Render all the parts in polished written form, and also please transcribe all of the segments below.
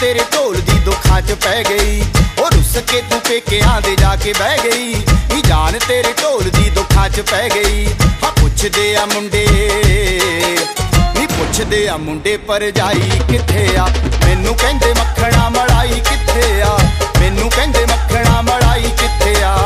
तेरे ढोल दी दुखां च पै गई। ओ रुस के तू पेकियां दे जाके बह गई। नी जान तेरे ढोल दी दुखां च पै गई। हाँ पुछदे आ मुंडे, नी पुछदे आ मुंडे भरजाई कित्थे आ। मैनू कहंदे मक्खणा मलाई कित्थे आ। मैनू कहंदे मक्खणा मलाई कित्थे आ।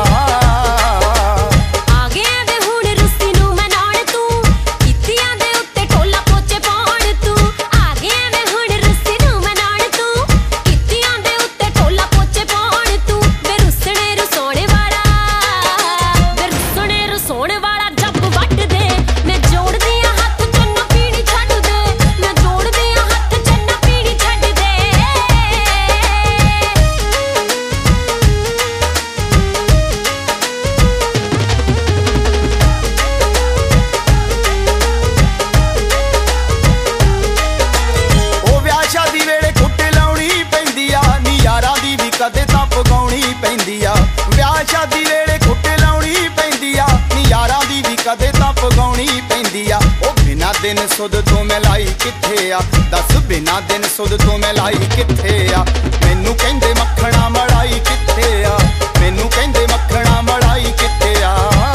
कदे तां पगाउणी पैंदी आ। विआह शादी वेले खुट लाउणी पैंदी आ। नी यारां दी भी कदे तां पगाउणी पैंदी आ। ओ बिना दिन सुध तो मैं लाई कित्थे आ। दस बिना दिन सुध तो मैं लाई कित्थे आ। मैनू कहंदे मक्खणा मलाई कित्थे आ। मैनू कहंदे मक्खणा मलाई कित्थे आ।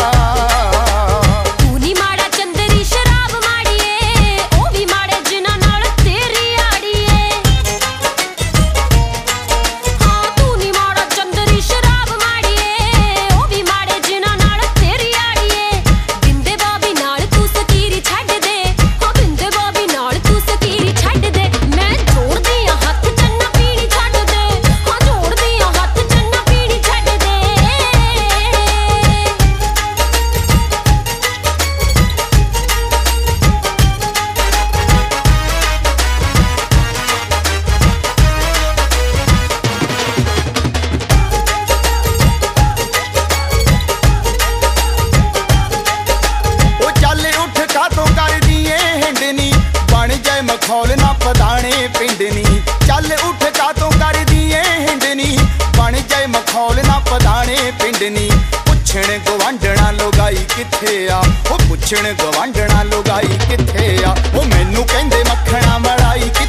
मखौल ना पदाने पिंडनी। चल उठ कातों कर दिए हिंडनी। बन जाए मखौल ना पदाने पिंडनी। पुछण गवांढणा लोगाई कित्थे आ। ओ पुछण गवांढणा लोगाई कित्थे आ। ओ मैनू कहंदे मक्खणा मलाई।